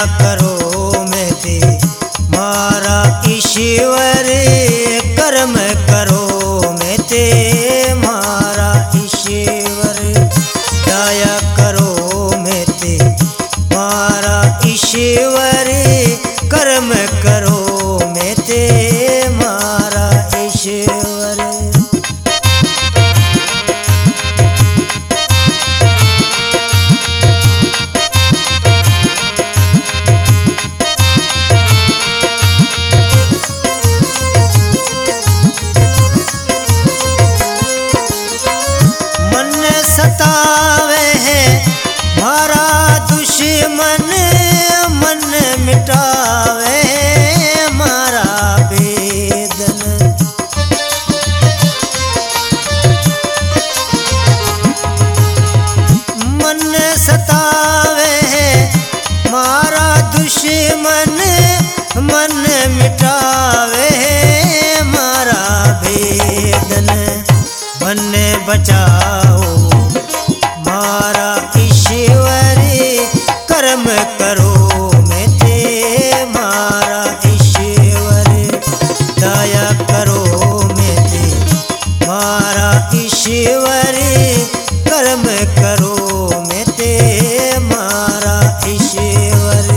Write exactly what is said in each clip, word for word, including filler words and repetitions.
करो मैं ते मारा ईश्वर, कर्म करो मैं ते मारा ईश्वर। दया करो मैं ते मारा ईश्वर, कर्म करो मैं ते मारा ईश्वर। सतावे है मारा दुश्मन, मन मिटावे मारा बेदन। मन सतावे है मारा दुश्मन, मन मिटावे मारा बेदन। मन बचाओ मारा ईश्वर, कर्म करो मैं ते मारा ईश्वर। दया करो मैं ते मारा ईश्वर, कर्म करो मैं ते मारा ईश्वर।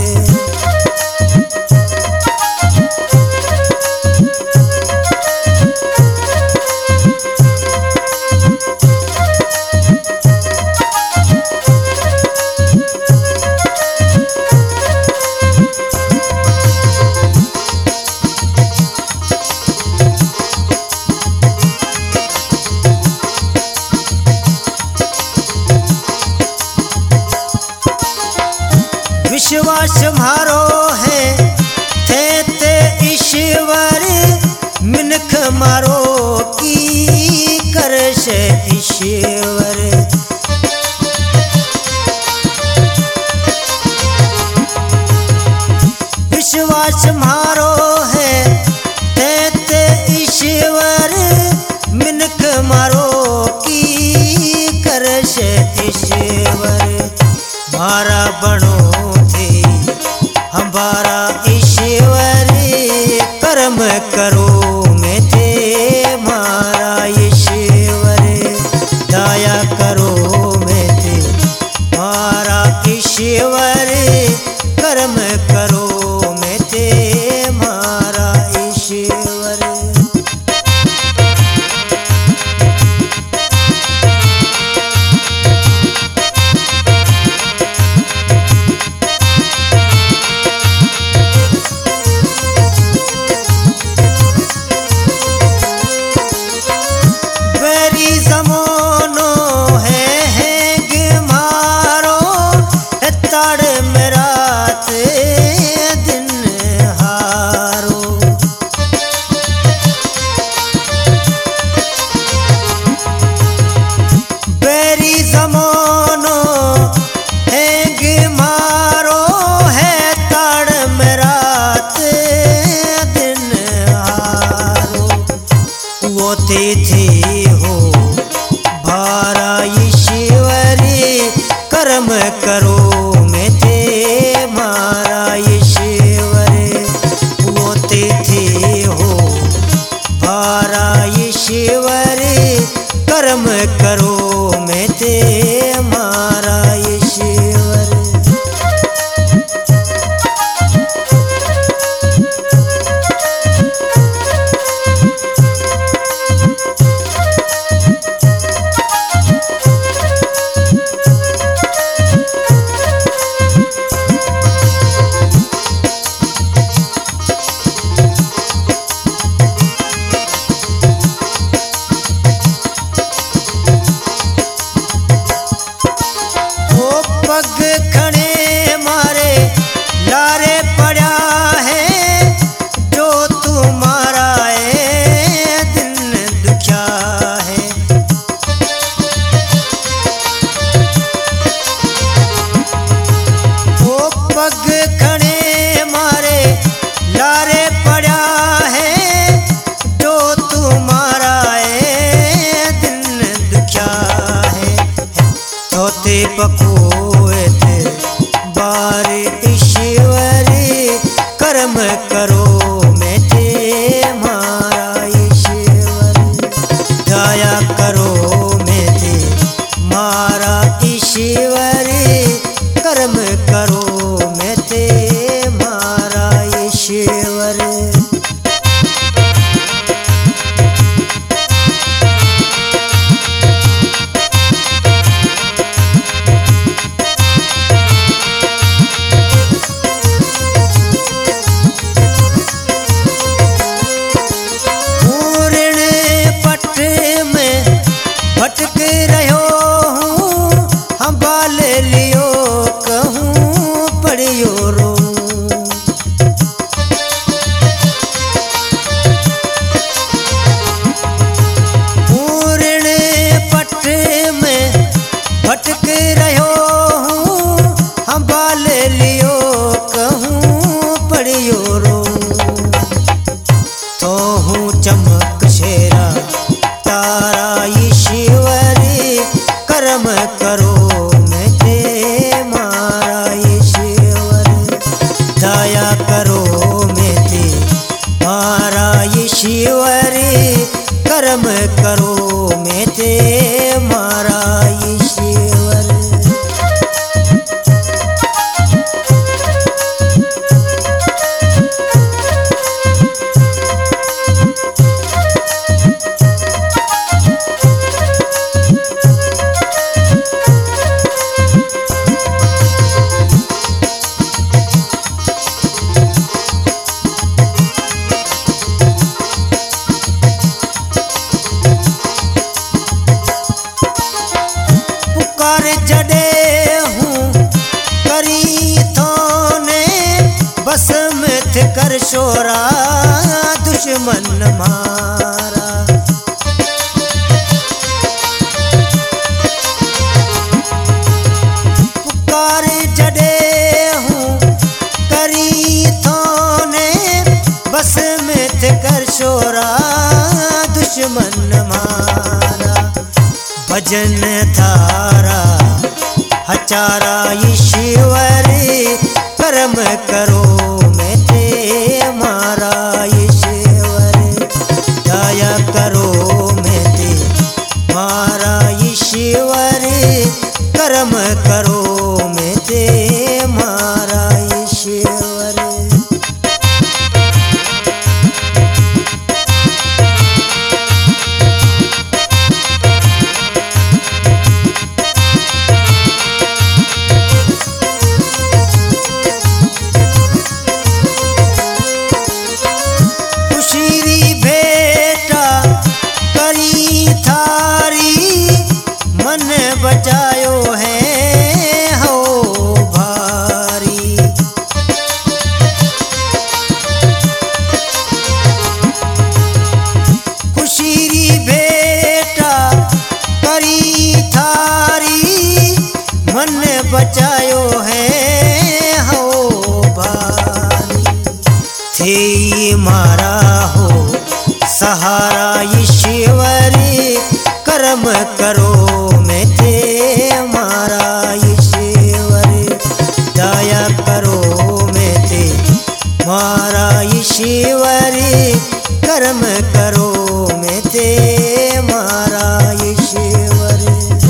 विश्वास मारो है थे ते ईश्वर, मिनख मारो की कर से ईश्वर। विश्वास मारो है थे ते ईश्वर, मिनख मारो की कर से ईश्वर। मारा बनो हमारा ईश्वर, कर्म करो मैं ते मारा ईश्वर। दया करो मैं ते मारा ईश्वर, कर्म करो मैं ते मारा ईश्वर। तिथि हो भारा ईश्वर, कर्म करो मैं ते मारा ईश्वर। वो तिथि हो भारा ईश्वर, कर्म करो मैं ते मारा ईश्वर। पकोए थे बारे ईश्वर। कर शोरा दुश्मन मारा। पुकार जडे हूँ करी थोने बस में थे कर शोरा दुश्मन मारा। भजन थारा हचारा ईश्वर कर्म करो मैं ते मारा ईश्वर। दया करो मैं ते मारा ईश्वर कर्म करो मैं ते मारा ईश्वर। बचायो है हो भारी। खुशीरी बेटा करी थारी मन बचायो है हो भारी। थे मारा हो सहारा ईश्वरी कर्म करो मैं ते मारा ईश्वर। दया करो मैं ते मारा ईश्वर कर्म करो मैं ते मारा ईश्वर।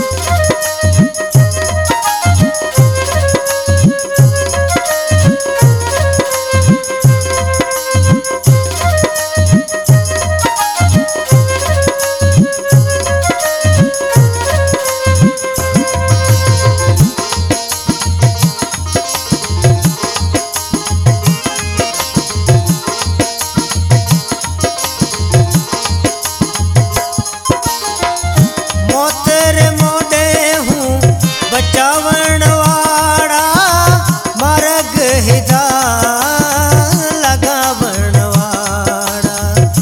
बचावण वाड़ा मार्ग हिदा लगावण वाड़ा।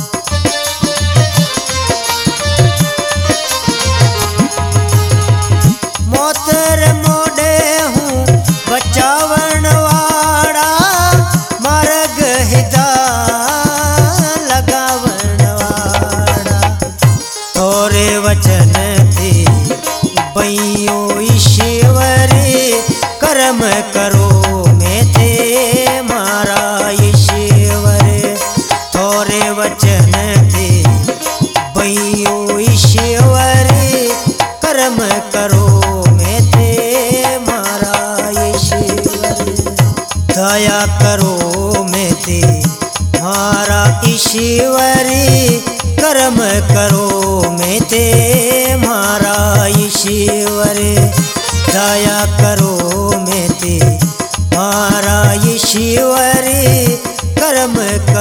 मोतर मोड़े हूँ बचावण वाड़ा मार्ग हिदा लगावण वाड़ा। तोरे वचन थे बइयो ईश्वर कर्म करो मैं ते मारा ईश्वर। थोरे वचन थे बइयो ईश्वर कर्म करो मैं ते मारा ईश्वर। दया करो मैं ते मारा ईश्वर कर्म करो मैं ते मारा ईश्वर। दया करो मैं ते मारा ईश्वर कर्म